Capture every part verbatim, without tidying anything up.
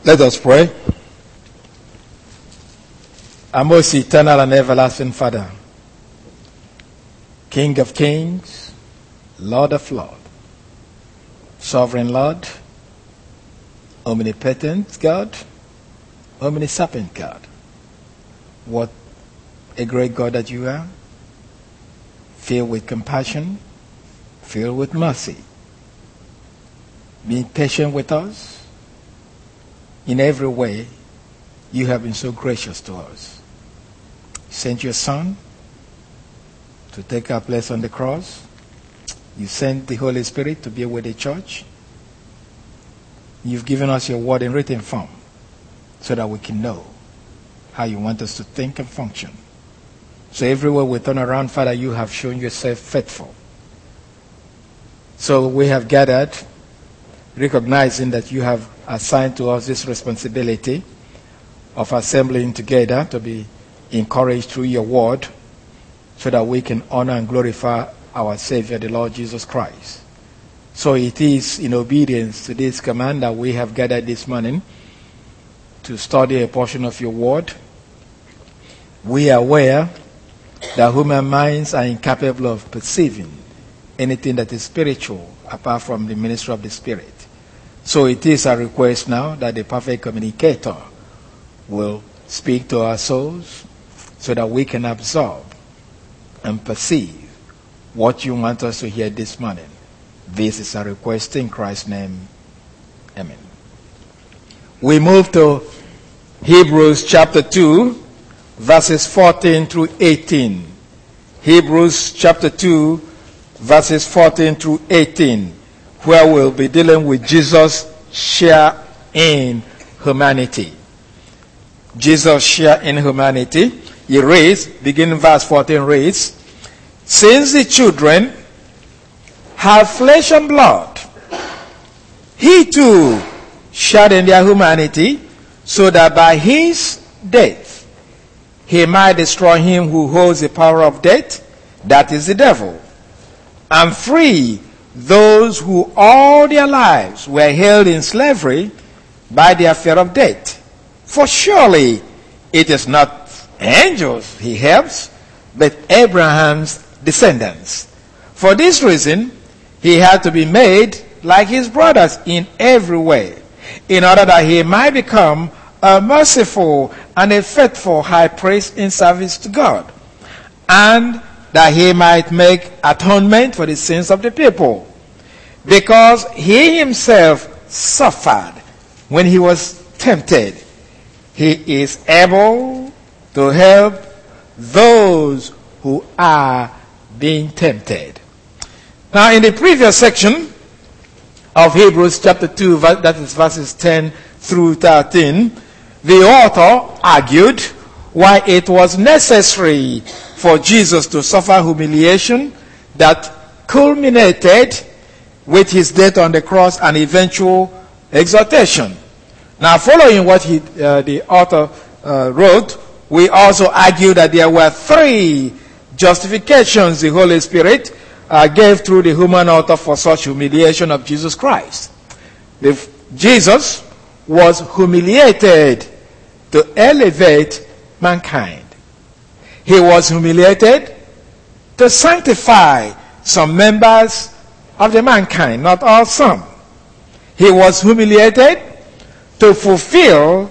Let us pray. Our most eternal and everlasting Father, King of kings, Lord of lords, Sovereign Lord, Omnipotent God, Omniscient God. What a great God that you are, filled with compassion, filled with mercy, being patient with us. In every way, you have been so gracious to us. You sent your Son to take our place on the cross. You sent the Holy Spirit to be with the church. You've given us your word in written form so that we can know how you want us to think and function. So everywhere we turn around, Father, you have shown yourself faithful. So we have gathered, recognizing that you have assigned to us this responsibility of assembling together to be encouraged through your word so that we can honor and glorify our Savior, the Lord Jesus Christ. So it is in obedience to this command that we have gathered this morning to study a portion of your word. We are aware that human minds are incapable of perceiving anything that is spiritual apart from the ministry of the Spirit. So it is a request now that the perfect communicator will speak to our souls so that we can absorb and perceive what you want us to hear this morning. This is a request in Christ's name. Amen. We move to Hebrews chapter two, verses fourteen through eighteen. Hebrews chapter two, verses fourteen through eighteen, where we'll be dealing with Jesus' share in humanity. Jesus' share in humanity. He reads, beginning verse fourteen reads, "Since the children have flesh and blood, he too shared in their humanity, so that by his death he might destroy him who holds the power of death, that is the devil, and free those who all their lives were held in slavery by their fear of death. For surely it is not angels he helps, but Abraham's descendants. For this reason, he had to be made like his brothers in every way, in order that he might become a merciful and a faithful high priest in service to God, and that he might make atonement for the sins of the people. Because he himself suffered when he was tempted, he is able to help those who are being tempted." Now, in the previous section of Hebrews chapter two, that is verses ten through thirteen, the author argued why it was necessary for Jesus to suffer humiliation that culminated with his death on the cross and eventual exaltation. Now, following what he, uh, the author uh, wrote, we also argue that there were three justifications the Holy Spirit uh, gave through the human author for such humiliation of Jesus Christ. The, Jesus was humiliated to elevate mankind. He was humiliated to sanctify some members of the mankind, not all, some. He was humiliated to fulfill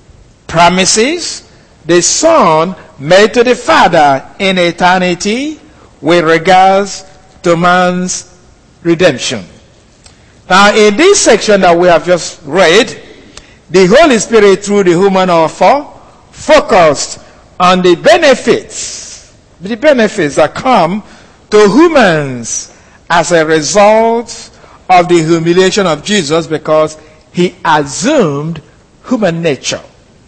promises the Son made to the Father in eternity with regards to man's redemption. Now, in this section that we have just read, the Holy Spirit, through the human author, focused on the benefits, the benefits that come to humans as a result of the humiliation of Jesus, because he assumed human nature.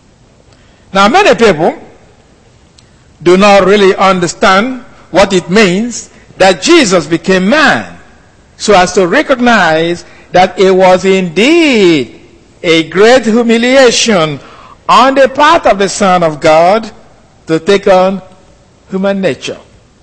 Now, many people do not really understand what it means that Jesus became man, so as to recognize that it was indeed a great humiliation on the part of the Son of God to take on human nature.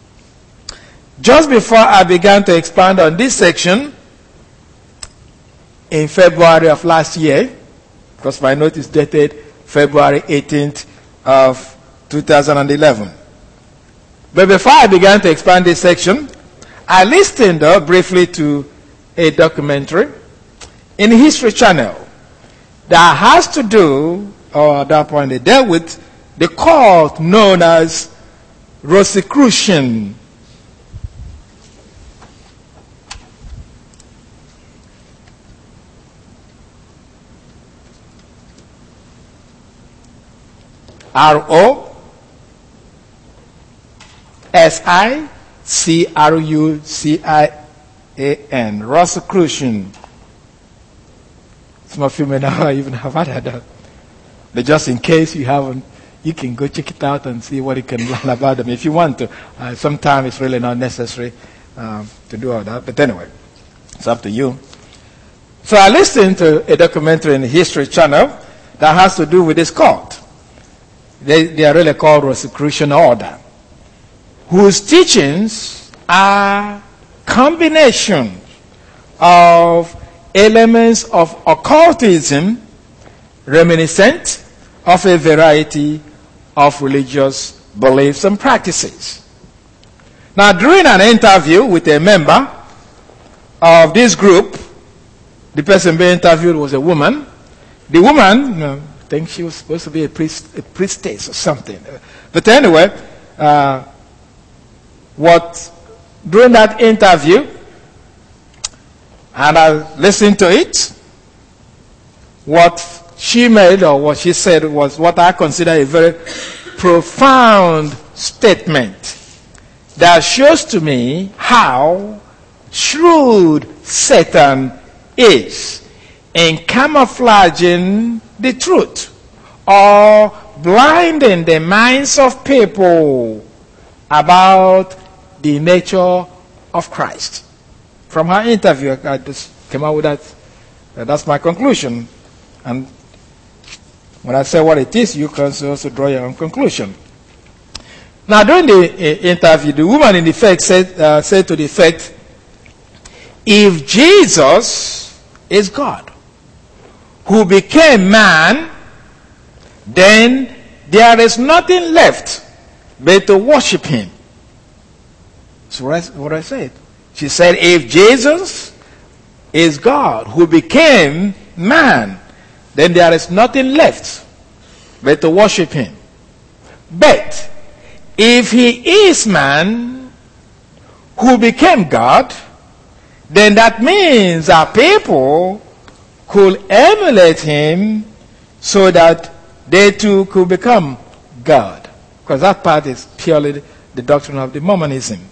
Just before I began to expand on this section, in February of last year, because my note is dated February eighteenth of two thousand eleven. But before I began to expand this section, I listened uh, briefly to a documentary in the History Channel that has to do, or at that point they dealt with, the cult known as Rosicrucian. R O S I C R U C I A N. Rosicrucian. Some of you may not even have had that. But just in case you haven't, you can go check it out and see what you can learn about them if you want to. Uh, sometimes it's really not necessary um, to do all that. But anyway, it's up to you. So I listened to a documentary in the History Channel that has to do with this cult. They, they are really called Rosicrucian Order, whose teachings are combinations of elements of occultism reminiscent of a variety of religious beliefs and practices. Now, during an interview with a member of this group, the person being interviewed was a woman. The woman, you know, I think she was supposed to be a, priest, a priestess or something. But anyway, uh, what during that interview, and I listened to it, what she made or what she said was what I consider a very profound statement that shows to me how shrewd Satan is in camouflaging the truth or blinding the minds of people about the nature of Christ. From her interview, I just came out with that. Uh, that's my conclusion. And when I say what it is, you can also draw your own conclusion. Now, during the uh, interview, the woman in effect said, uh, said to the effect, if Jesus is God, who became man, then there is nothing left but to worship him. So that's what I said. She said, if Jesus is God, who became man, then there is nothing left but to worship him. But if he is man, who became God, then that means that people could emulate him so that they too could become God. Because that part is purely the doctrine of the Mormonism.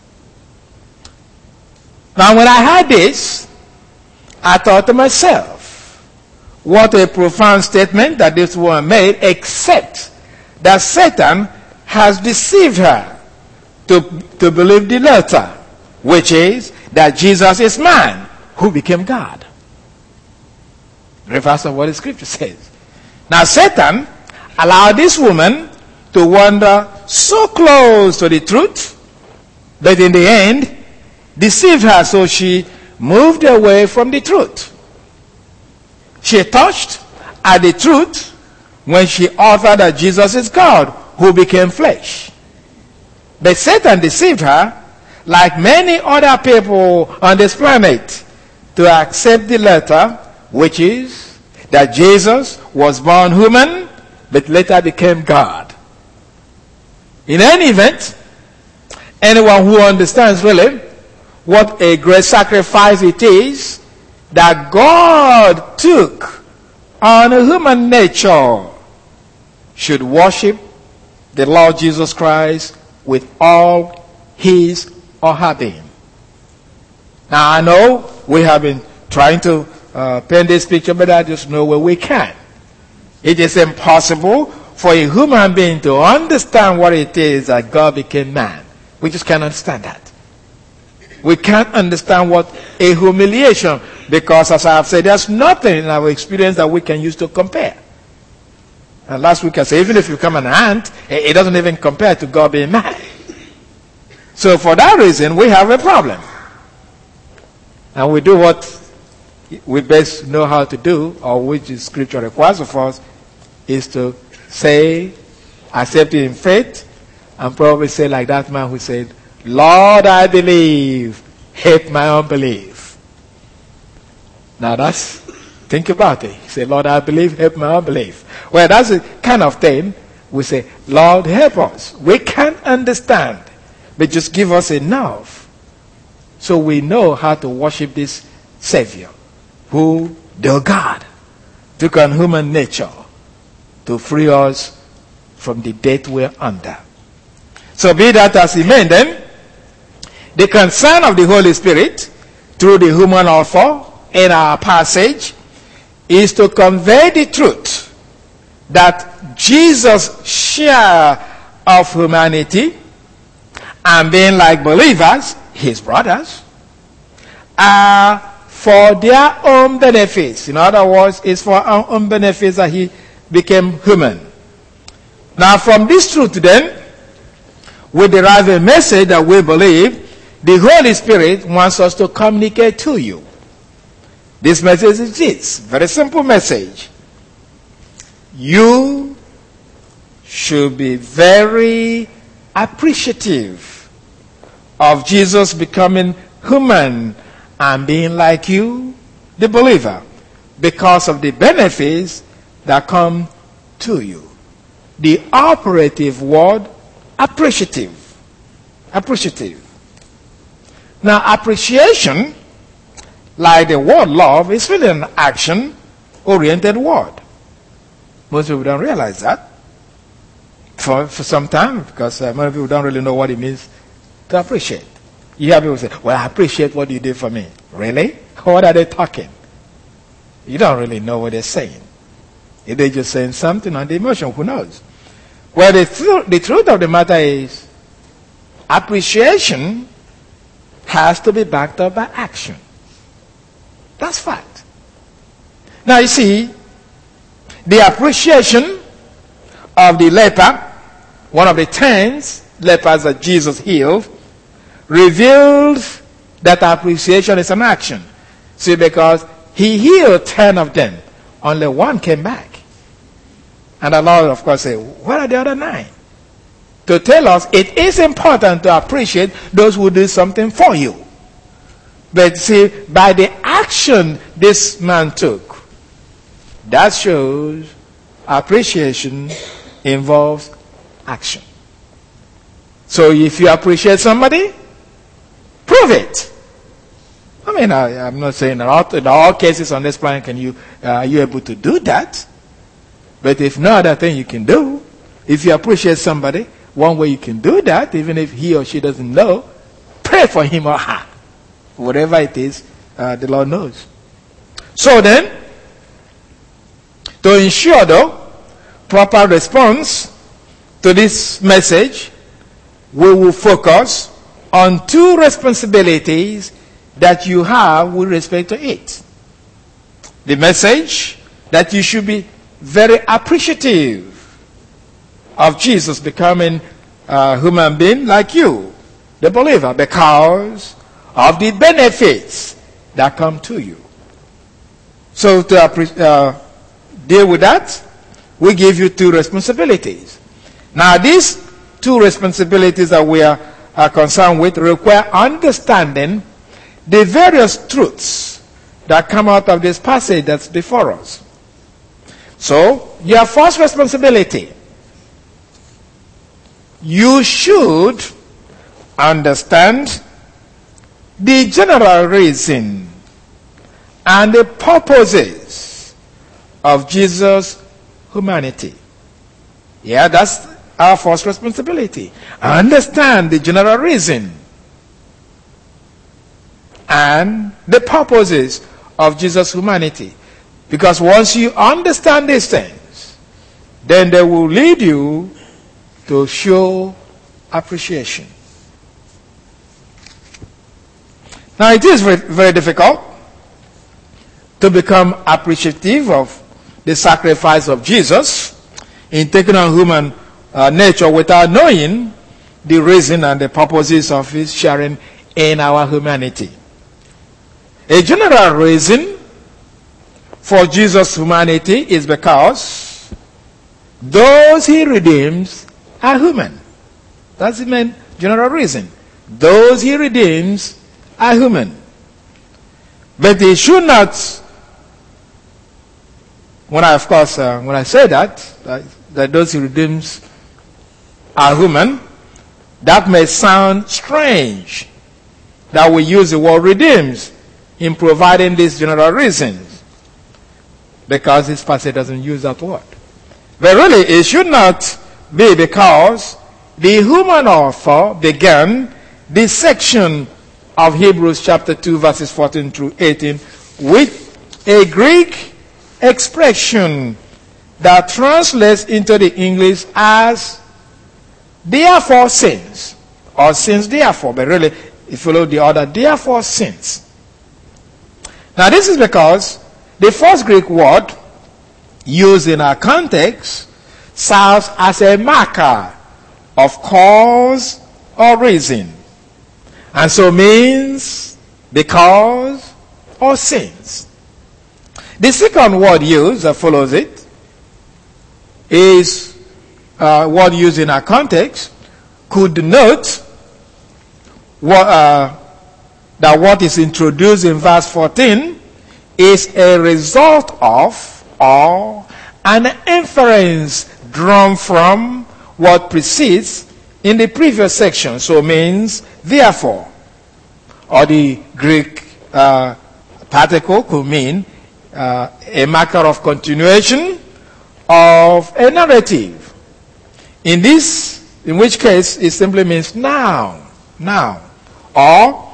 Now, when I heard this, I thought to myself, what a profound statement that this woman made, except that Satan has deceived her to, to believe the latter, which is that Jesus is man who became God. Reverse of what the scripture says. Now, Satan allowed this woman to wander so close to the truth that in the end, deceived her, so she moved away from the truth. She touched at the truth when she uttered that Jesus is God who became flesh. But Satan deceived her, like many other people on this planet, to accept the letter, which is that Jesus was born human, but later became God. In any event, anyone who understands really what a great sacrifice it is that God took on a human nature should worship the Lord Jesus Christ with all his or her being. Now, I know we have been trying to uh, paint this picture, but I just know where we can. It is impossible for a human being to understand what it is that God became man. We just can't understand that. We can't understand what a humiliation, because as I have said, there's nothing in our experience that we can use to compare. And last week I said, even if you become an ant, it doesn't even compare to God being man. So for that reason, we have a problem. And we do what we best know how to do, or which the scripture requires of us, is to say, accept it in faith, and probably say like that man who said, Lord, I believe, help my unbelief. Now that's, think about it. Say, Lord, I believe, help my unbelief. Well, that's the kind of thing we say, Lord, help us. We can't understand, but just give us enough so we know how to worship this Savior, who, the God, took on human nature to free us from the death we're under. So be that as it may, then, the concern of the Holy Spirit through the human author in our passage is to convey the truth that Jesus' share of humanity and being like believers, his brothers, are for their own benefits. In other words, it's for our own benefits that he became human. Now from this truth then, we derive a message that we believe the Holy Spirit wants us to communicate to you. This message is this, very simple message. You should be very appreciative of Jesus becoming human and being like you, the believer, because of the benefits that come to you. The operative word, appreciative. Appreciative. Now, appreciation, like the word love, is really an action-oriented word. Most people don't realize that for, for some time, because uh, many people don't really know what it means to appreciate. You hear people say, well, I appreciate what you did for me. Really? What are they talking? You don't really know what they're saying. If they're just saying something on the emotion, who knows? Well, the, th- the truth of the matter is, appreciation has to be backed up by action. That's fact. Now you see, the appreciation of the leper, one of the ten lepers that Jesus healed, revealed that appreciation is an action. See, because he healed ten of them, only one came back. And the Lord, of course, said, where are the other nine? To tell us it is important to appreciate those who do something for you. But see, by the action this man took, that shows appreciation involves action. So if you appreciate somebody, prove it. I mean, I, I'm not saying in all, in all cases on this planet can you uh, are you able to do that. But if no other thing you can do, if you appreciate somebody, one way you can do that, even if he or she doesn't know, pray for him or her. Whatever it is, uh, the Lord knows. So then, to ensure though, proper response to this message, we will focus on two responsibilities that you have with respect to it. The message that you should be very appreciative of Jesus becoming a human being like you, the believer, because of the benefits that come to you. So to uh, deal with that, we give you two responsibilities. Now these two responsibilities that we are, are concerned with require understanding the various truths that come out of this passage that's before us. So, your first responsibility, you should understand the general reason and the purposes of Jesus' humanity. Yeah, that's our first responsibility. Understand the general reason and the purposes of Jesus' humanity. Because once you understand these things, then they will lead you to show appreciation. Now it is very, very difficult to become appreciative of the sacrifice of Jesus in taking on human uh, nature without knowing the reason and the purposes of his sharing in our humanity. A general reason for Jesus' humanity is because those he redeems are human. That's the main general reason. Those he redeems are human. But he should not, when I, of course, uh, when I say that, that, that those he redeems are human, that may sound strange that we use the word redeems in providing these general reasons, because this passage doesn't use that word. But really, it should not be, because the human author began this section of Hebrews chapter two, verses fourteen through eighteen, with a Greek expression that translates into the English as therefore since, or since therefore, but really it followed the order therefore since. Now this is because the first Greek word used in our context serves as a marker of cause or reason, and so means because or since. The second word used that follows it is uh, word used in our context could denote what, uh, that what is introduced in verse fourteen is a result of or an inference drawn from what precedes in the previous section. So means therefore, or the Greek uh, particle could mean uh, a marker of continuation of a narrative. In this, in which case it simply means now, now. Or,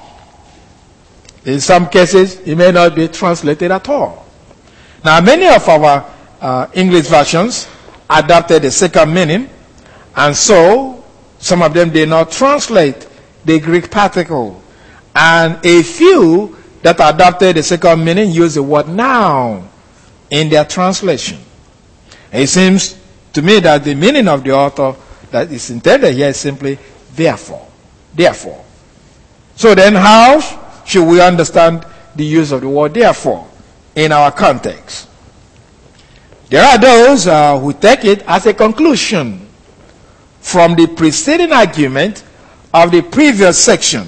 in some cases, it may not be translated at all. Now, many of our uh, English versions adopted the second meaning, and so some of them did not translate the Greek particle. And a few that adopted the second meaning use the word now in their translation. It seems to me that the meaning of the author that is intended here is simply therefore. Therefore. So then how should we understand the use of the word therefore in our context? There are those uh, who take it as a conclusion from the preceding argument of the previous section.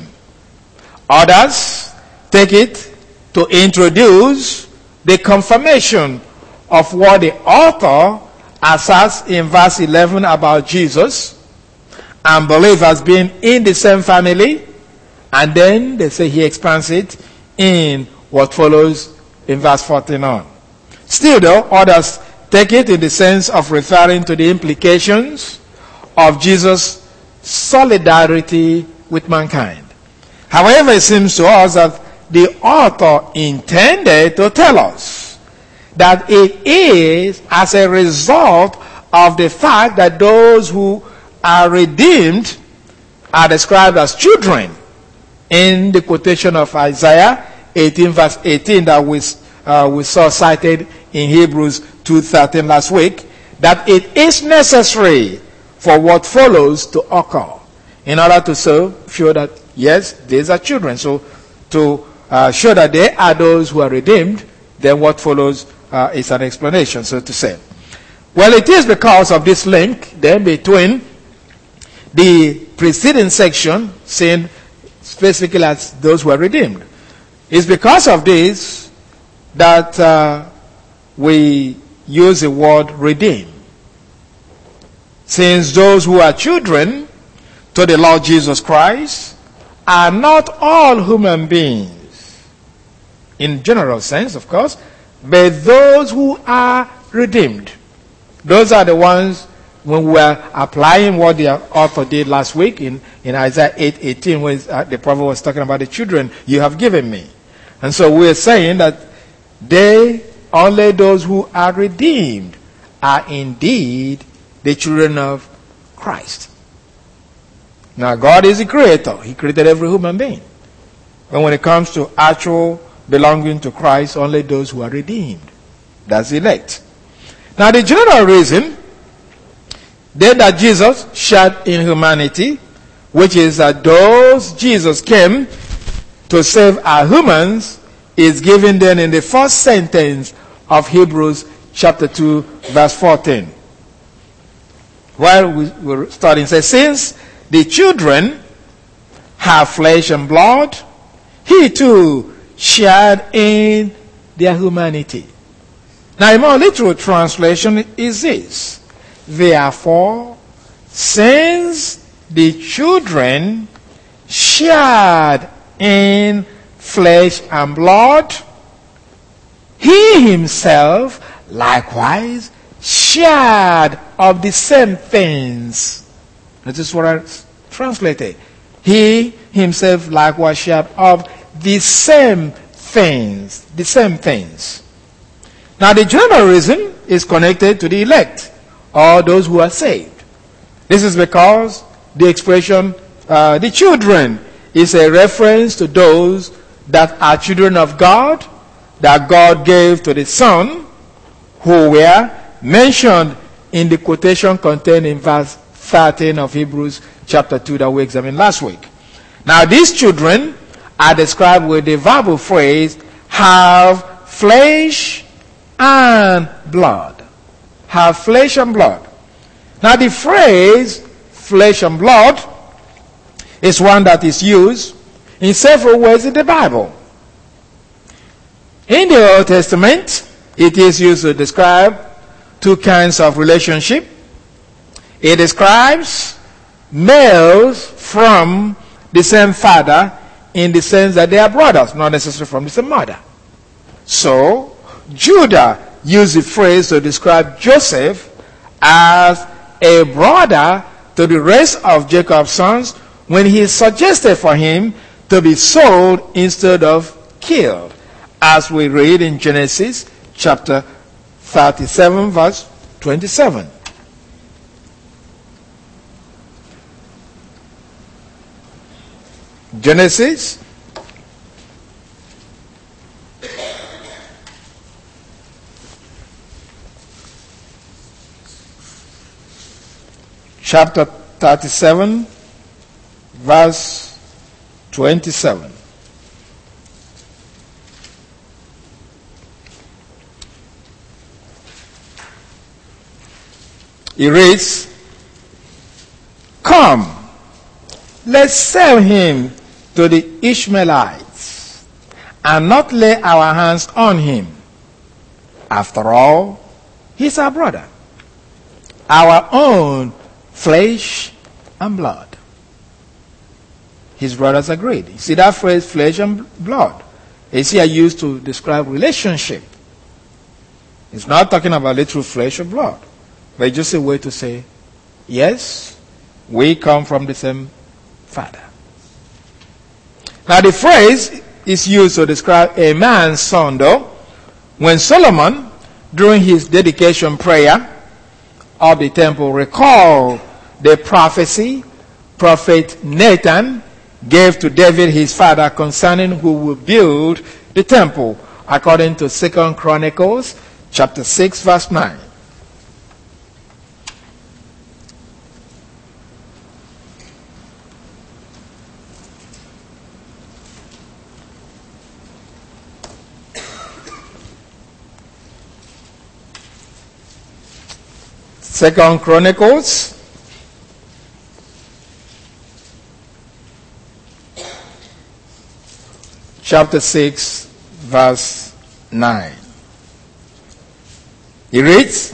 Others take it to introduce the confirmation of what the author asserts in verse eleven about Jesus and believers being in the same family, and then they say he expands it in what follows in verse fourteen on. Still though, others take it in the sense of referring to the implications of Jesus' solidarity with mankind. However, it seems to us that the author intended to tell us that it is as a result of the fact that those who are redeemed are described as children in the quotation of Isaiah eighteen verse eighteen that we, uh, we saw cited in Hebrews two thirteen last week, that it is necessary for what follows to occur in order to show that yes, these are children. So to uh, show that they are those who are redeemed, then what follows uh, is an explanation, so to say. Well, it is because of this link then between the preceding section, saying specifically as those who are redeemed. It's because of this that uh, we use the word redeem. Since those who are children to the Lord Jesus Christ are not all human beings, in general sense, of course, but those who are redeemed. Those are the ones, when we are applying what the author did last week in, in Isaiah eight eighteen, when uh, the prophet was talking about the children you have given me. And so we're saying that they, only those who are redeemed, are indeed the children of Christ. Now, God is the creator. He created every human being. But when it comes to actual belonging to Christ, only those who are redeemed. That's elect. Now, the general reason then that Jesus shared in humanity, which is that those Jesus came to save our humans, is given then in the first sentence of Hebrews chapter two, verse fourteen. Well, we, we're starting to say, since the children have flesh and blood, he too shared in their humanity. Now, a more literal translation is this: therefore, since the children shared in flesh and blood, he himself likewise shared of the same things. That is what I translated. He himself likewise shared of the same things. The same things. Now the general reason is connected to the elect, or those who are saved. This is because the expression, uh, the children, is a reference to those that are children of God, that God gave to the Son, who were mentioned in the quotation contained in verse thirteen of Hebrews chapter two that we examined last week. Now these children are described with the verbal phrase, have flesh and blood. Have flesh and blood. Now the phrase flesh and blood is one that is used in several ways in the Bible. In the Old Testament, it is used to describe two kinds of relationship. It describes males from the same father in the sense that they are brothers, not necessarily from the same mother. So, Judah used the phrase to describe Joseph as a brother to the rest of Jacob's sons when he suggested for him to be sold instead of killed, as we read in Genesis chapter thirty-seven, verse twenty-seven. Genesis chapter thirty-seven, verse twenty-seven. He reads, come, let's sell him to the Ishmaelites and not lay our hands on him. After all, he's our brother, our own flesh and blood. His brothers agreed. You see that phrase, flesh and blood, is here used to describe relationship. It's not talking about literal flesh or blood, but it's just a way to say, yes, we come from the same father. Now the phrase is used to describe a man's son, though, when Solomon, during his dedication prayer of the temple, recalled the prophecy prophet Nathan gave to David his father concerning who will build the temple, according to Second Chronicles chapter six, verse nine. Second Chronicles chapter six, verse nine. He reads,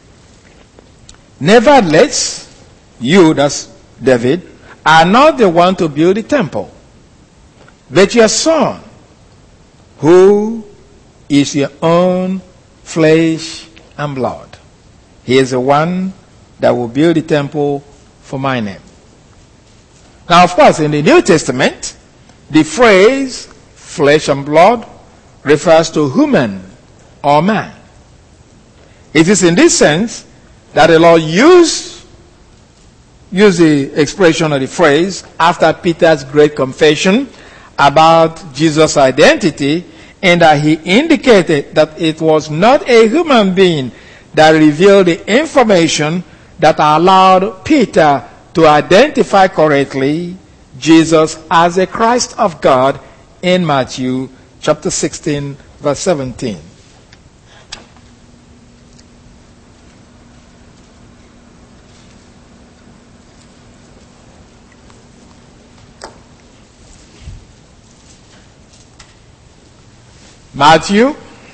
nevertheless, you, that's David, are not the one to build the temple, but your son, who is your own flesh and blood. He is the one that will build the temple for my name. Now, of course, in the New Testament, the phrase flesh and blood refers to human or man. It is in this sense that the Lord used, used the expression or the phrase after Peter's great confession about Jesus' identity, and that he indicated that it was not a human being that revealed the information that allowed Peter to identify correctly Jesus as the Christ of God in Matthew chapter sixteen, verse seventeen. Matthew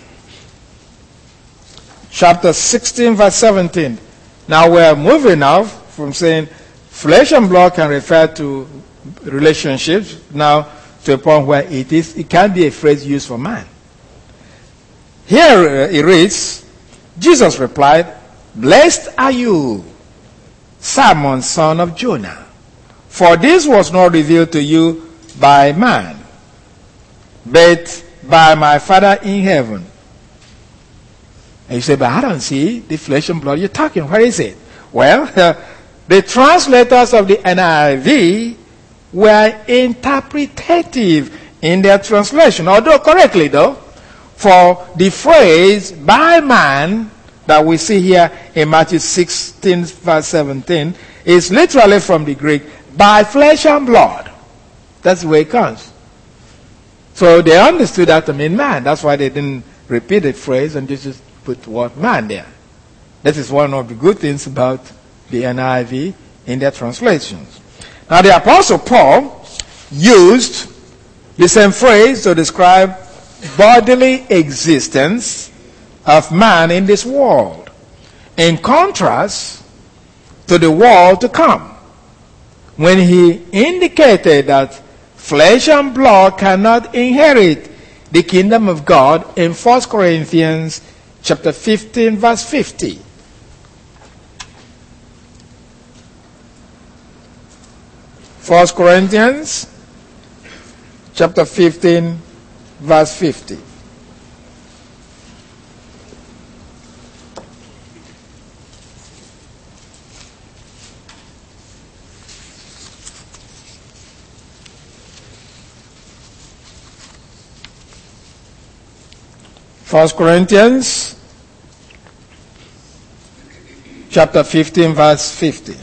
chapter sixteen, verse seventeen. Now we're moving now from saying flesh and blood can refer to relationships now to a point where it is it can be a phrase used for man. Here uh, it reads, Jesus replied, "Blessed are you, Simon, son of Jonah, for this was not revealed to you by man, but by my Father in heaven." And you say, "But I don't see the flesh and blood you're talking. Where is it?" Well, uh, the translators of the N I V were interpretative in their translation, although correctly though, for the phrase "by man" that we see here in Matthew sixteen, verse seventeen, is literally from the Greek, "by flesh and blood." That's the way it comes. So they understood that to mean man. That's why they didn't repeat the phrase and just put the word "man" there. That is one of the good things about the N I V in their translations. Now the Apostle Paul used the same phrase to describe bodily existence of man in this world, in contrast to the world to come, when he indicated that flesh and blood cannot inherit the kingdom of God in First Corinthians chapter fifteen, verse fifty. First Corinthians chapter fifteen, verse fifty. First Corinthians chapter fifteen, verse fifty.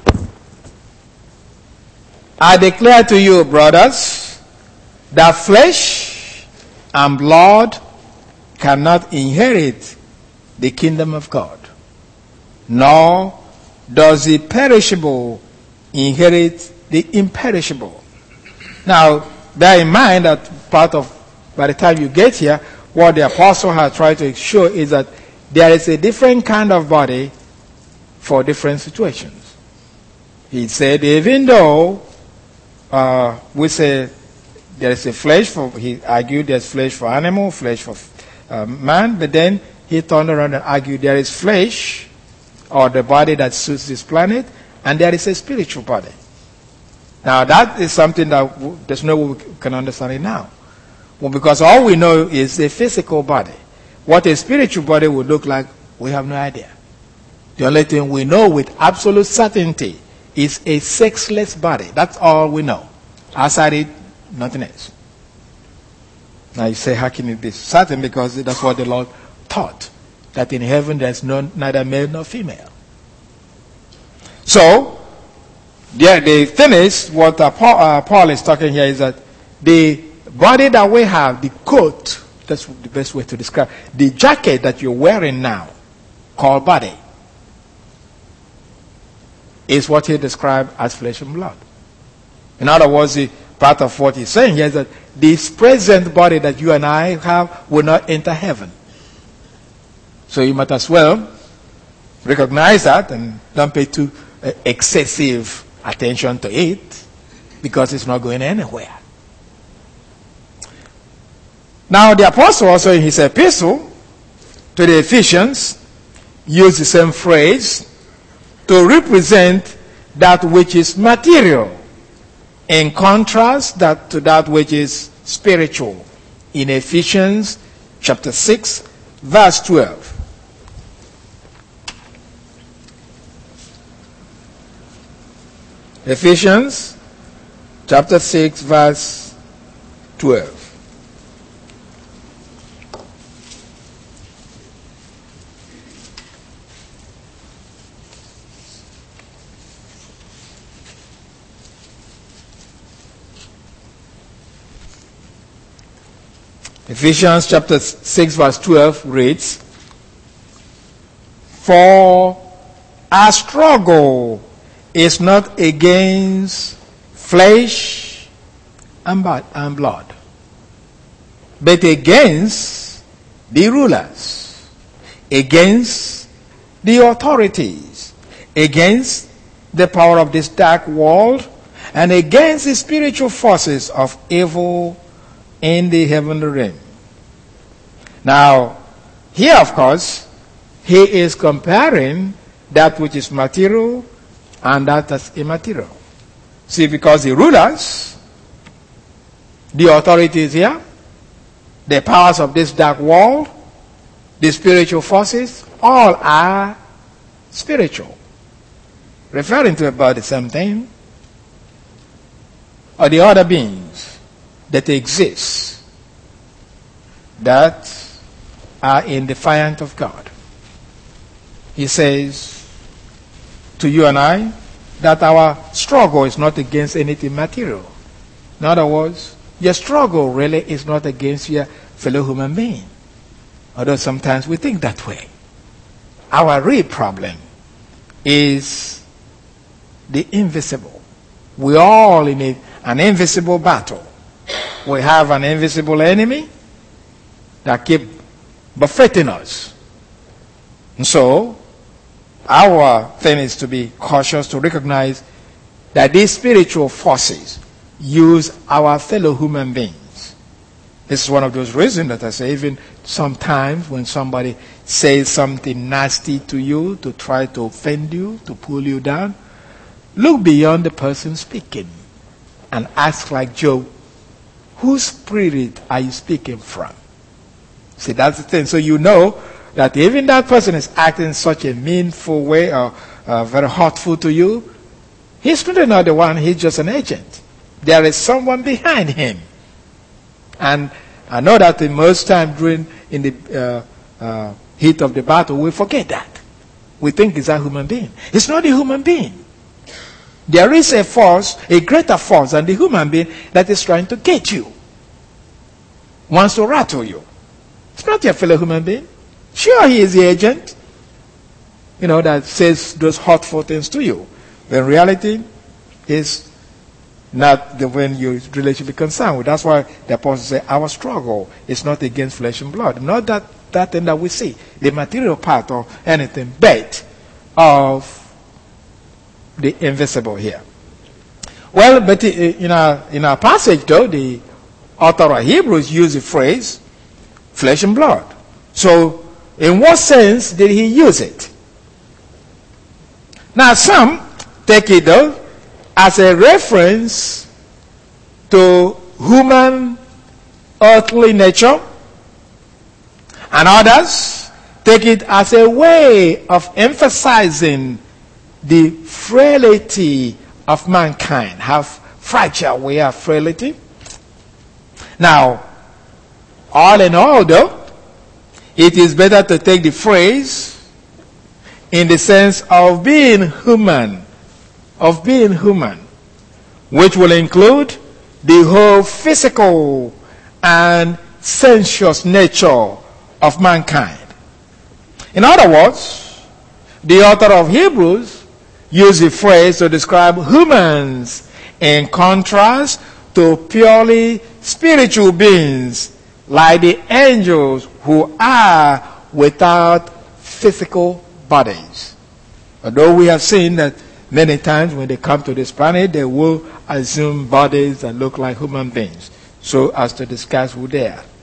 "I declare to you, brothers, that flesh and blood cannot inherit the kingdom of God, nor does the perishable inherit the imperishable." Now, bear in mind that part of, by the time you get here, what the apostle has tried to show is that there is a different kind of body for different situations. He said, even though uh, we say there is a flesh for, he argued there's flesh for animal, flesh for uh, man, but then he turned around and argued there is flesh, or the body that suits this planet, and there is a spiritual body. Now that is something that w- there's no way we can understand it now. Well, because all we know is a physical body. What a spiritual body would look like, we have no idea. The only thing we know with absolute certainty is a sexless body. That's all we know. Outside it, nothing else. Now you say, how can it be certain? Because that's what the Lord taught, that in heaven there's no, neither male nor female. So, yeah, the thing is, what uh, Paul, uh, Paul is talking here is that the body that we have, the coat, that's the best way to describe, the jacket that you're wearing now, called body, is what he described as flesh and blood. In other words, the part of what he's saying here is that this present body that you and I have will not enter heaven. So you might as well recognize that and don't pay too uh, excessive attention to it, because it's not going anywhere. Now the apostle also in his epistle to the Ephesians used the same phrase to represent that which is material, in contrast that to that which is spiritual, in Ephesians chapter six, verse twelve. Ephesians chapter six, verse twelve. Ephesians chapter six, verse twelve reads, "For our struggle is not against flesh and blood, but against the rulers, against the authorities, against the power of this dark world, and against the spiritual forces of evil in the heavenly realm. Now, here, of course, he is comparing that which is material and that that's immaterial. See, because the rulers, the authorities here, the powers of this dark world, the spiritual forces, all are spiritual. Referring to about the same thing, or the other beings that exist that are in defiance of God. He says to you and I that our struggle is not against anything material. In other words, your struggle really is not against your fellow human being. Although sometimes we think that way. Our real problem is the invisible. We're all in a, an invisible battle. We have an invisible enemy that keep buffeting us. And so, our thing is to be cautious, to recognize that these spiritual forces use our fellow human beings. This is one of those reasons that I say, even sometimes when somebody says something nasty to you, to try to offend you, to pull you down, look beyond the person speaking and ask like Job, whose spirit are you speaking from? See, that's the thing. So you know that even that person is acting in such a meanful way or uh, very hurtful to you. He's really not the one. He's just an agent. There is someone behind him. And I know that in most times during in the uh, uh, heat of the battle, we forget that. We think it's a human being. It's not a human being. There is a force, a greater force than the human being that is trying to get you. Wants to rattle you. It's not your fellow human being. Sure, he is the agent, you know, that says those hurtful things to you. But in reality, is not the one you really should be concerned with. That's why the apostle said, our struggle is not against flesh and blood. Not that, that thing that we see, the material part or anything, but of the invisible here. Well, but in our, in our passage, though, the author of Hebrews used the phrase, flesh and blood. So, in what sense did he use it? Now, some take it, though, as a reference to human earthly nature, and others take it as a way of emphasizing the frailty of mankind, how fragile we are, frailty. Now, all in all, though, it is better to take the phrase in the sense of being human, of being human, which will include the whole physical and sensuous nature of mankind. In other words, the author of Hebrews used the phrase to describe humans in contrast to purely spiritual beings like the angels who are without physical bodies. Although we have seen that many times when they come to this planet, they will assume bodies that look like human beings, so as to disguise who they are.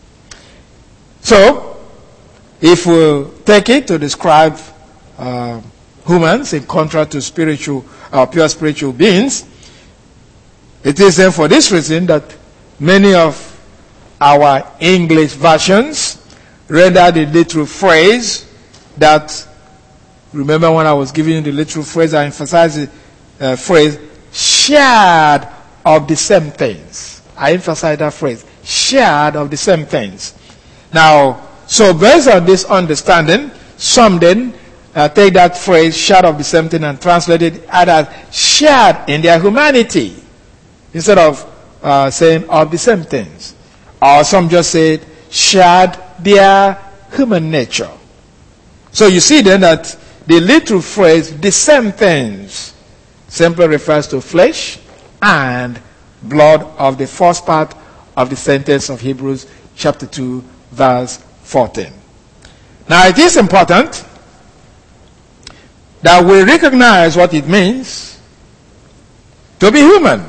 So, if we take it to describe uh, humans in contrast to spiritual, uh, pure spiritual beings, it is then for this reason that many of our English versions render the literal phrase that, remember when I was giving you the literal phrase, I emphasized the uh, phrase, shared of the same things. I emphasize that phrase, shared of the same things. Now, so based on this understanding, some then uh, take that phrase, shared of the same thing, and translate it as shared in their humanity, instead of uh, saying of the same things. Or some just said, shared their human nature. So you see then that the literal phrase, the same things, simply refers to flesh and blood of the first part of the sentence of Hebrews chapter two, verse fourteen. Now it is important that we recognize what it means to be human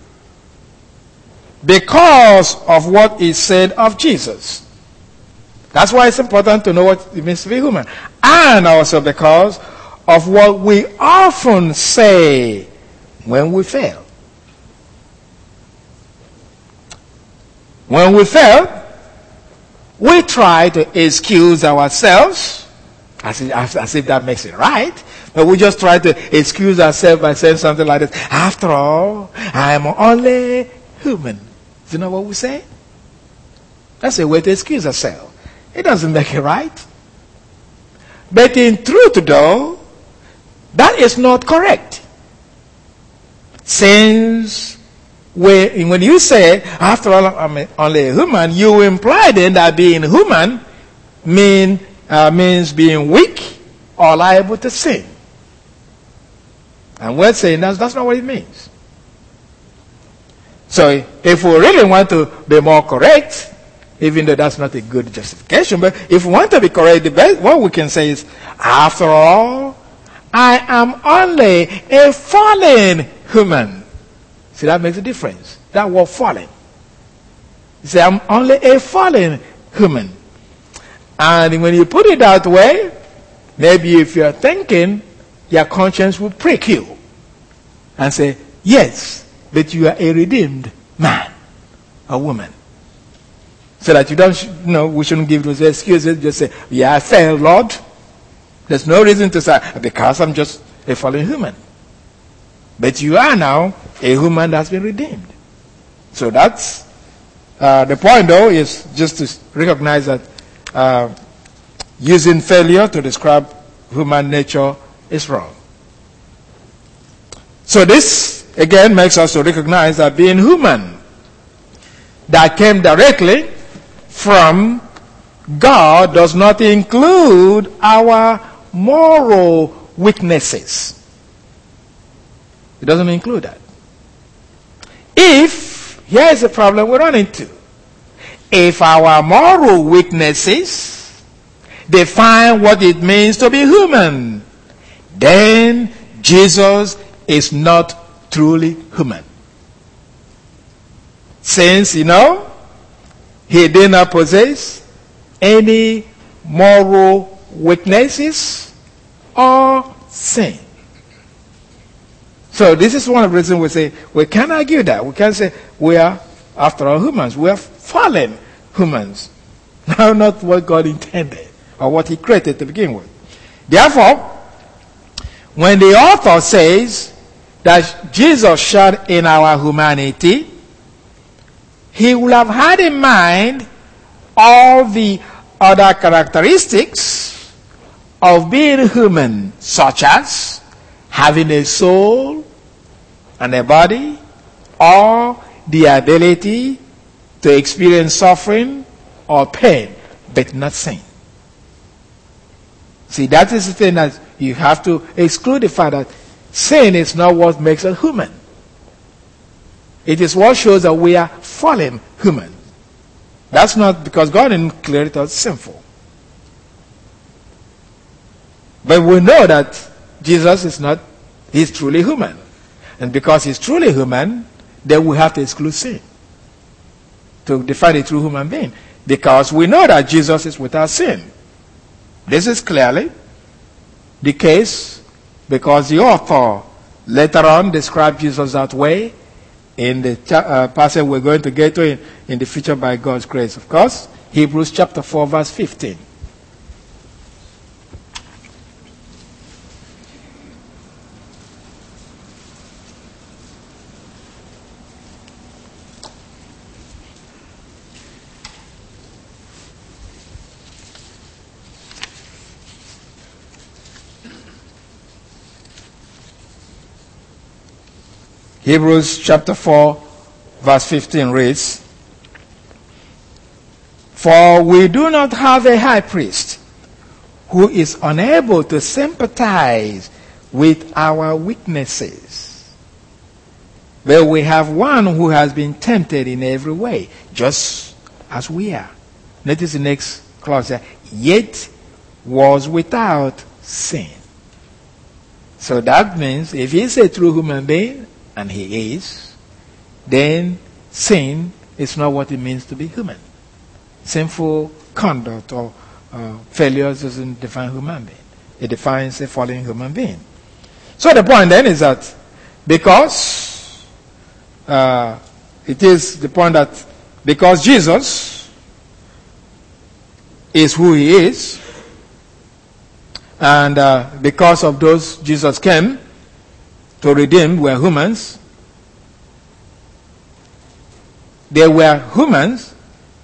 because of what is said of Jesus. That's why it's important to know what it means to be human. And also because of what we often say when we fail. When we fail, we try to excuse ourselves, as if, as if that makes it right, but we just try to excuse ourselves by saying something like this: after all, I am only human. Do you know what we say? That's a way to excuse ourselves. It doesn't make it right. But in truth, though, that is not correct. Since we, when you say, after all, I'm only a human, you imply then that being human mean, uh, means being weak or liable to sin. And we're saying that's, that's not what it means. So if we really want to be more correct, even though that's not a good justification, but if we want to be correct, the best, what we can say is, after all, I am only a fallen human. See, that makes a difference. That word fallen. You say, I'm only a fallen human. And when you put it that way, maybe if you're thinking, your conscience will prick you and say, yes, but you are a redeemed man or woman. So that you don't, you know, we shouldn't give those excuses. Just say, yeah, I failed, Lord. There's no reason to say, because I'm just a fallen human. But you are now a human that's been redeemed. So that's, uh, the point though is just to recognize that uh, using failure to describe human nature is wrong. So this, again, makes us to recognize that being human, that came directly from God, does not include our moral weaknesses. It doesn't include that. If, here is the problem we run into. If our moral weaknesses define what it means to be human, then Jesus is not truly human. Since, you know, he did not possess any moral weaknesses or sin. So this is one of the reasons we say we can't argue that. We can't say we are, after all, humans. We are fallen humans. Now, not what God intended or what he created to begin with. Therefore, when the author says that Jesus shared in our humanity, he will have had in mind all the other characteristics of being human, such as having a soul and a body, or the ability to experience suffering or pain, but not sin. See, that is the thing that you have to exclude the fact that sin is not what makes us human. It is what shows that we are fallen human. That's not because God didn't clear it as sinful. But we know that Jesus is not, he's truly human. And because he's truly human, then we have to exclude sin to define a true human being. Because we know that Jesus is without sin. This is clearly the case because the author later on described Jesus that way in the cha- uh, passage we're going to get to in, in the future by God's grace. Of course, Hebrews chapter four verse fifteen. Hebrews chapter four, verse fifteen reads, "For we do not have a high priest who is unable to sympathize with our weaknesses, but we have one who has been tempted in every way, just as we are, Notice the next clause here. Yet was without sin. So that means if he's a true human being, and he is, then sin is not what it means to be human. Sinful conduct or uh, failures doesn't define human being. It defines a fallen human being. So the point then is that because uh, it is the point that because Jesus is who he is, and uh, because of those Jesus came to redeem were humans, they were humans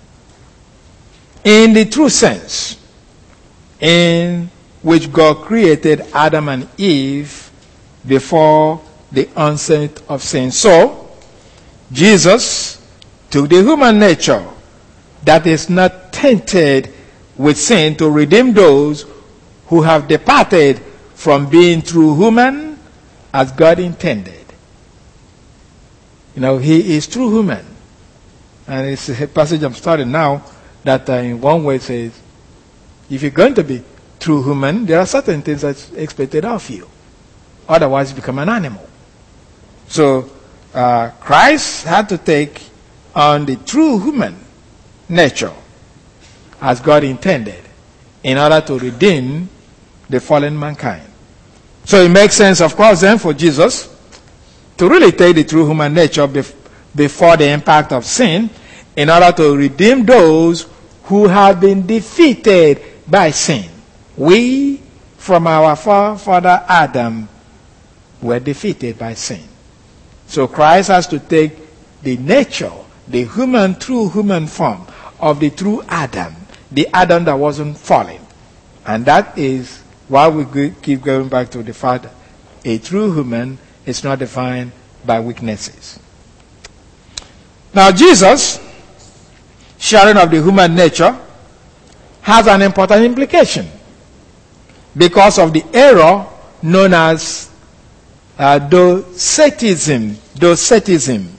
in the true sense in which God created Adam and Eve before the onset of sin. So, Jesus took the human nature that is not tainted with sin to redeem those who have departed from being true human as God intended. You know, he is true human. And it's a passage I'm studying now that uh, in one way says, if you're going to be true human, there are certain things that's expected of you. Otherwise, you become an animal. So, uh, Christ had to take on the true human nature as God intended in order to redeem the fallen mankind. So it makes sense, of course, then for Jesus to really take the true human nature bef- before the impact of sin in order to redeem those who have been defeated by sin. We, from our forefather Adam, were defeated by sin. So Christ has to take the nature, the human, true human form of the true Adam, the Adam that wasn't fallen. And that is why we keep going back to the fact that a true human is not defined by weaknesses. Now Jesus, sharing of the human nature, has an important implication because of the error known as uh, docetism. Docetism.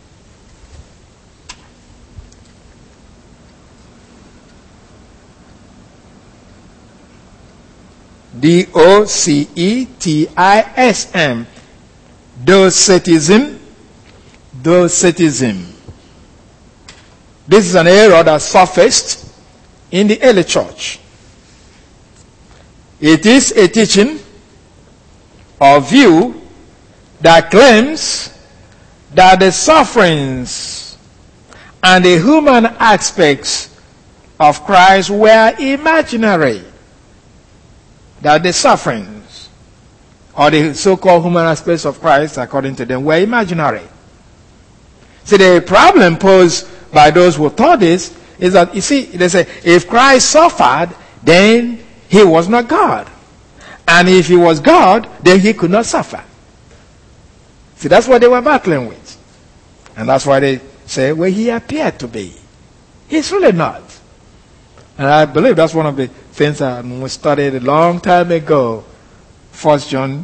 D O C E T I S M. Docetism. Docetism. This is an error that surfaced in the early church. It is a teaching or view that claims that the sufferings and the human aspects of Christ were imaginary. That the sufferings or the so-called human aspects of Christ, according to them, were imaginary. See, the problem posed by those who thought this is that, you see, they say, if Christ suffered, then he was not God. And if he was God, then he could not suffer. See, that's what they were battling with. And that's why they say, well, he appeared to be. He's really not. And I believe that's one of the things that we studied a long time ago. First John,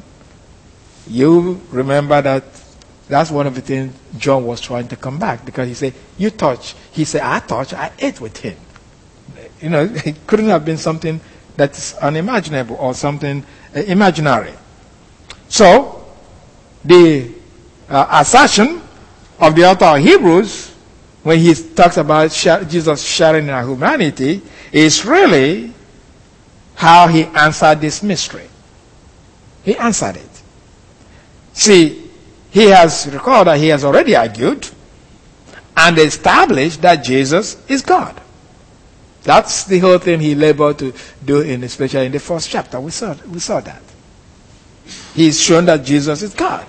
you remember that that's one of the things John was trying to come back, because he said, you touch. He said, I touch, I ate with him. You know, it couldn't have been something that's unimaginable or something uh, imaginary. So, the uh, assertion of the author of Hebrews, when he talks about sh- Jesus sharing our humanity, is really how he answered this mystery. He answered it. See, he has recalled that he has already argued and established that Jesus is God. That's the whole thing he labored to do, in especially in the first chapter. We saw, we saw that. He's shown that Jesus is God.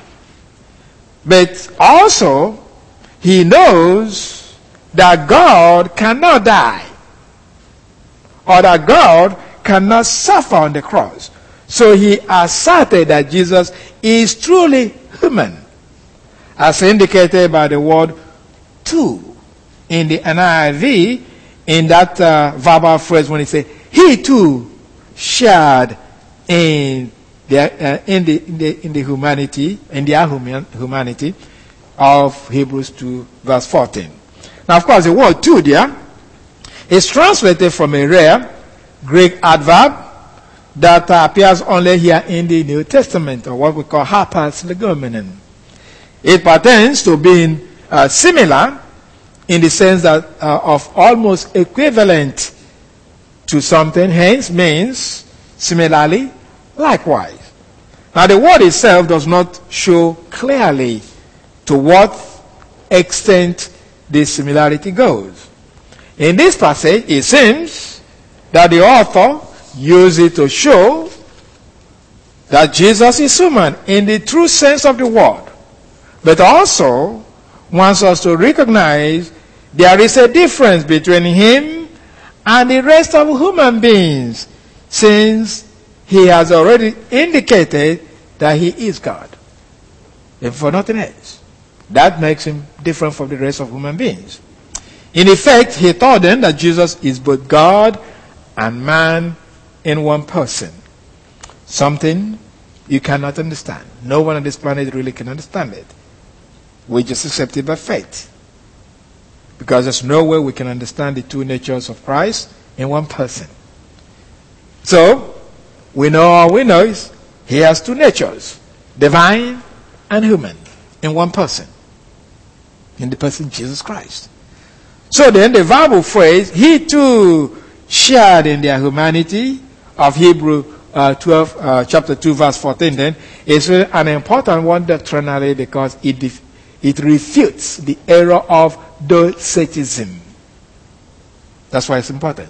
But also, he knows that God cannot die, or that God cannot suffer on the cross. So he asserted that Jesus is truly human, as indicated by the word too in the N I V, in that uh, verbal phrase when he said, he too shared in the, uh, in the, in the, in the humanity, in their human, humanity of Hebrews two verse fourteen. Now, of course, the word too there It's translated from a rare Greek adverb that uh, appears only here in the New Testament, or what we call hapas legomenon. It pertains to being uh, similar in the sense that uh, of almost equivalent to something, hence means similarly, likewise. Now the word itself does not show clearly to what extent this similarity goes. In this passage, it seems that the author used it to show that Jesus is human in the true sense of the word, but also wants us to recognize there is a difference between him and the rest of human beings, since he has already indicated that he is God. If for nothing else, that makes him different from the rest of human beings. In effect, he taught them that Jesus is both God and man in one person. Something you cannot understand. No one on this planet really can understand it. We just accept it by faith. Because there's no way we can understand the two natures of Christ in one person. So, we know all we know is he has two natures, divine and human, in one person. In the person Jesus Christ. So then the verbal phrase, he too shared in their humanity, of Hebrew uh, twelve, uh, chapter two, verse fourteen, then, is an important one doctrinally because it, def- it refutes the error of docetism. That's why it's important.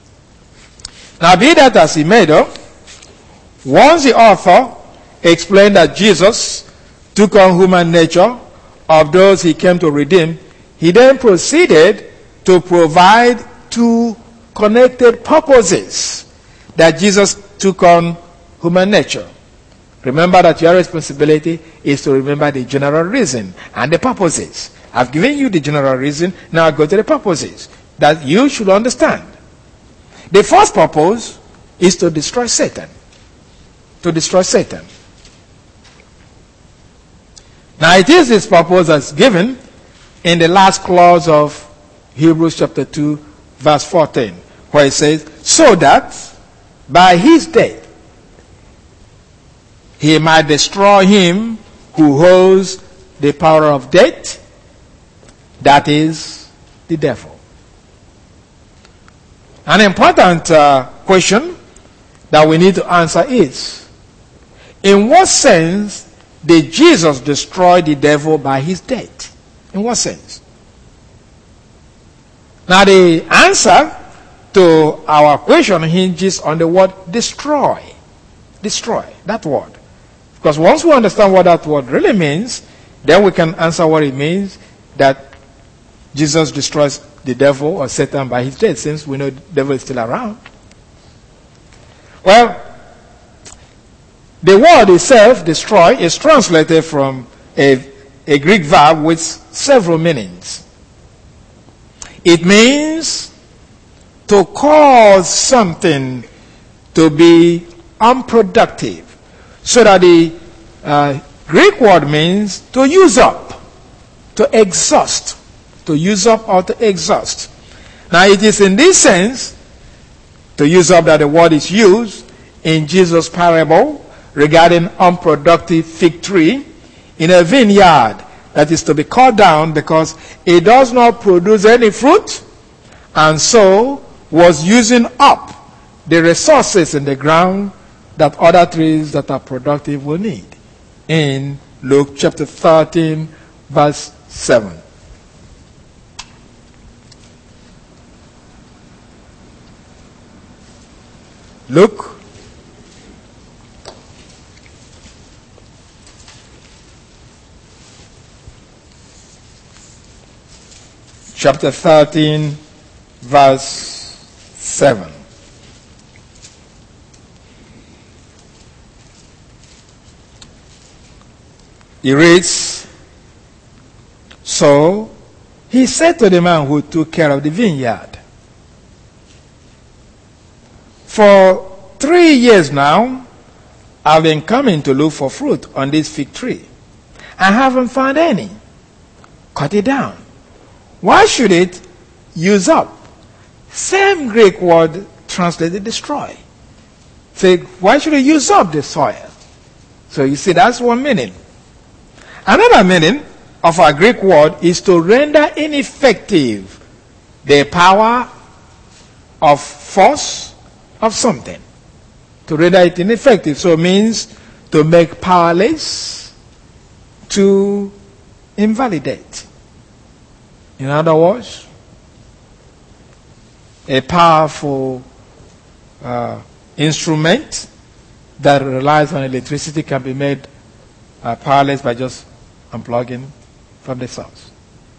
Now, be that as he may, though, once the author explained that Jesus took on human nature of those he came to redeem, he then proceeded to provide two connected purposes that Jesus took on human nature. Remember that your responsibility is to remember the general reason and the purposes. I've given you the general reason, now I go to the purposes that you should understand. The first purpose is to destroy Satan. To destroy Satan. Now it is this purpose that's given in the last clause of Hebrews chapter two, verse fourteen, where it says, so that by his death he might destroy him who holds the power of death, that is, the devil. An important uh, question that we need to answer is, in what sense did Jesus destroy the devil by his death? In what sense? Now the answer to our question hinges on the word destroy. Destroy, that word. Because once we understand what that word really means, then we can answer what it means that Jesus destroys the devil or Satan by his death, since we know the devil is still around. Well, the word itself, destroy, is translated from a, a Greek verb with several meanings. It means to cause something to be unproductive. So that the uh, Greek word means to use up, to exhaust, to use up or to exhaust. Now it is in this sense, to use up, that the word is used in Jesus' parable regarding unproductive fig tree in a vineyard that is to be cut down because it does not produce any fruit, and so was using up the resources in the ground that other trees that are productive will need. In Luke chapter thirteen, verse seven. Luke chapter thirteen, verse seven. He reads, so he said to the man who took care of the vineyard, for three years now, I've been coming to look for fruit on this fig tree. I haven't found any. Cut it down. Why should it use up? Same Greek word translated destroy. Say, why should you use up the soil? So you see, that's one meaning. Another meaning of our Greek word is to render ineffective the power of force of something. To render it ineffective. So it means to make powerless, to invalidate. In other words, a powerful uh, instrument that relies on electricity can be made uh, powerless by just unplugging from the source.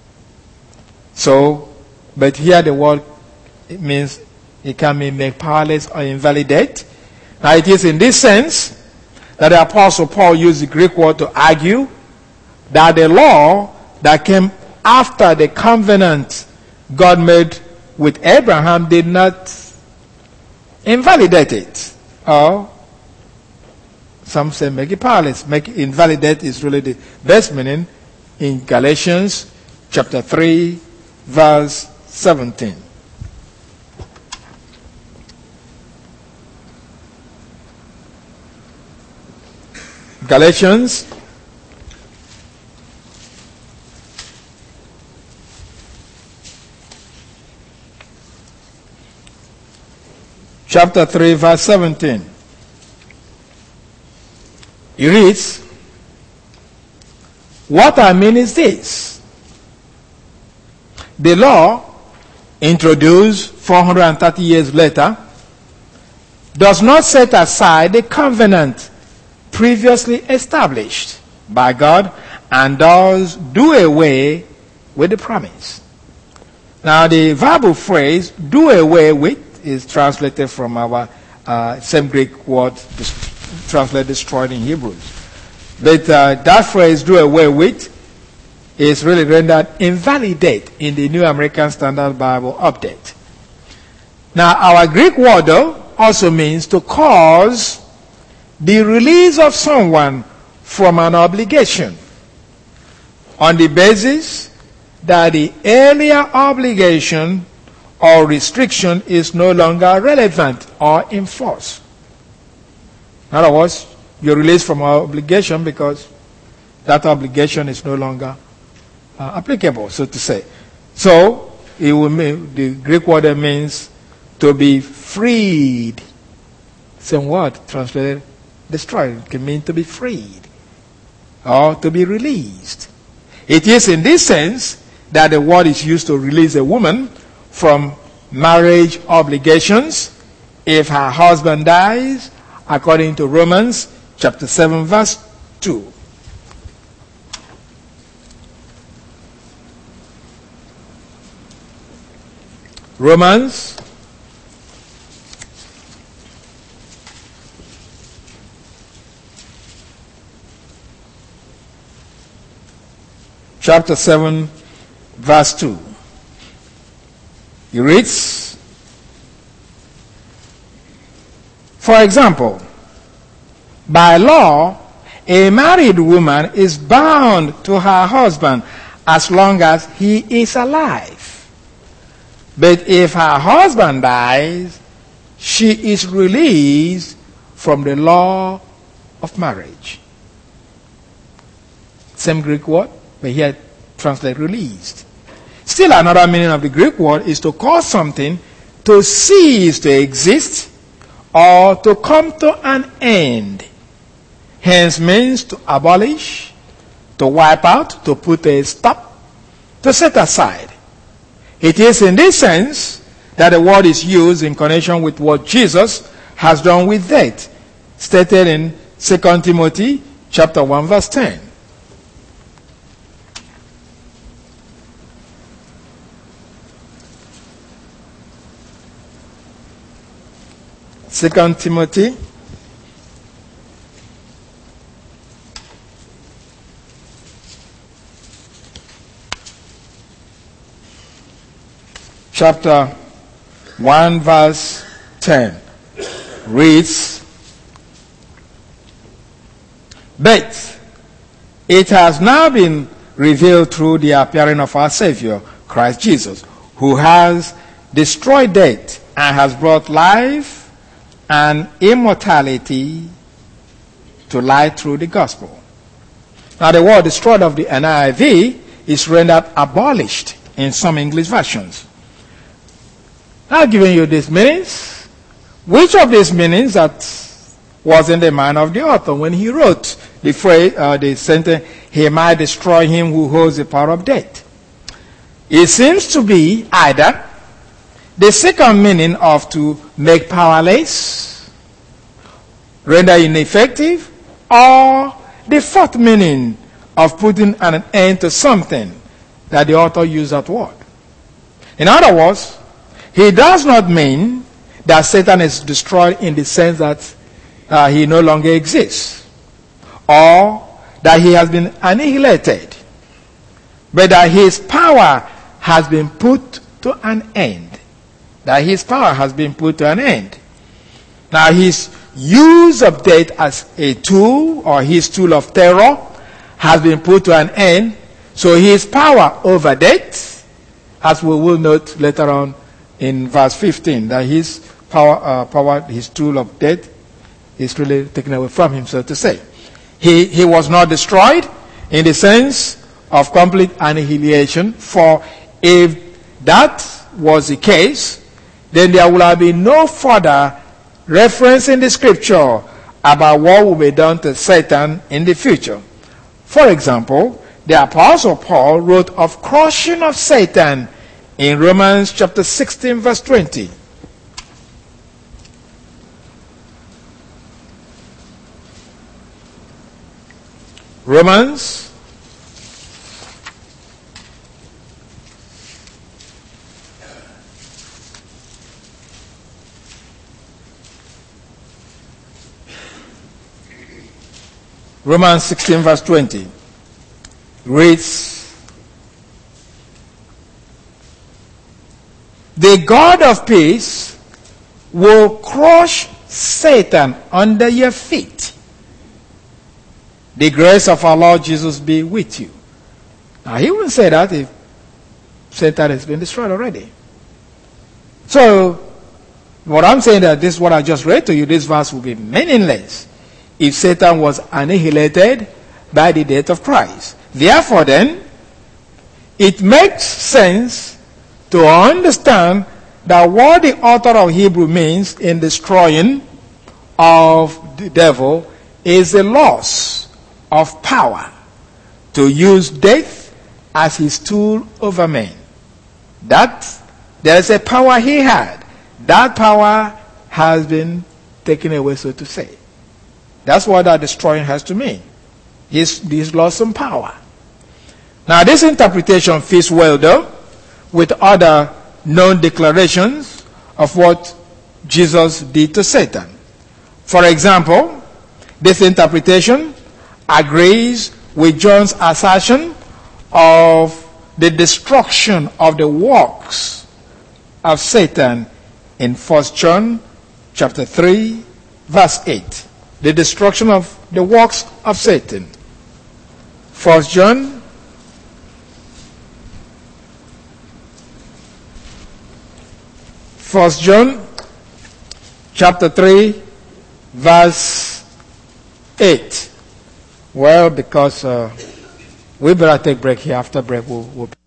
So, but here the word, it means it can be made powerless or invalidate. Now it is in this sense that the Apostle Paul used the Greek word to argue that the law that came after the covenant God made with Abraham did not invalidate it. Or some say make it powerless. Make it invalidate is really the best meaning in Galatians chapter three, verse seventeen. Galatians chapter three, verse seventeen. It reads, what I mean is this. The law, introduced four hundred thirty years later, does not set aside the covenant previously established by God and does do away with the promise. Now the verbal phrase, do away with, is translated from our uh, same Greek word translated destroyed in Hebrews. But uh, that phrase, do away with, is really rendered invalidate in the New American Standard Bible Update. Now our Greek word though also means to cause the release of someone from an obligation on the basis that the earlier obligation or restriction is no longer relevant or in force. In other words, you're released from an obligation because that obligation is no longer uh, applicable, so to say. So, it will mean, the Greek word means to be freed. Same word translated destroyed. It can mean to be freed or to be released. It is in this sense that the word is used to release a woman from marriage obligations if her husband dies, according to Romans chapter seven, verse two. Romans chapter seven, verse two. He reads, for example, by law, a married woman is bound to her husband as long as he is alive. But if her husband dies, she is released from the law of marriage. Same Greek word, but here translate released. Still another meaning of the Greek word is to cause something to cease to exist or to come to an end. Hence means to abolish, to wipe out, to put a stop, to set aside. It is in this sense that the word is used in connection with what Jesus has done with death, stated in Second Timothy chapter one, verse ten. Second Timothy chapter one, verse ten reads, but it has now been revealed through the appearing of our Savior, Christ Jesus, who has destroyed death and has brought life and immortality to light through the gospel. Now the word destroyed of the N I V is rendered abolished in some English versions. Now giving you these meanings, which of these meanings that was in the mind of the author when he wrote the phrase, uh, the sentence, he might destroy him who holds the power of death? It seems to be either the second meaning of to make powerless, render ineffective, or the fourth meaning of putting an end to something that the author used that word. In other words, he does not mean that Satan is destroyed in the sense that uh, he no longer exists, or that he has been annihilated, but that his power has been put to an end. That his power has been put to an end. Now his use of death as a tool, or his tool of terror, has been put to an end. So his power over death, as we will note later on in verse fifteen, that his power, uh, power, his tool of death is really taken away from him, so to say. He, he was not destroyed in the sense of complete annihilation, for if that was the case, then there will have been no further reference in the scripture about what will be done to Satan in the future. For example, the Apostle Paul wrote of crushing of Satan in Romans chapter sixteen verse twenty. Romans Romans sixteen verse twenty reads, the God of peace will crush Satan under your feet. The grace of our Lord Jesus be with you. Now he wouldn't say that if Satan has been destroyed already. So what I'm saying that this, what I just read to you, this verse will be meaningless if Satan was annihilated by the death of Christ. Therefore then, it makes sense to understand that what the author of Hebrew means in destroying of the devil is the loss of power to use death as his tool over men. That there is a power he had. That power has been taken away, so to say. That's what that destroying has to mean. He's, he's lost some power. Now this interpretation fits well though with other known declarations of what Jesus did to Satan. For example, this interpretation agrees with John's assertion of the destruction of the works of Satan in First John chapter three verse eight. The destruction of the works of Satan. First John First John chapter three verse eight. Well, because uh, we better take break here. After break, we'll, we'll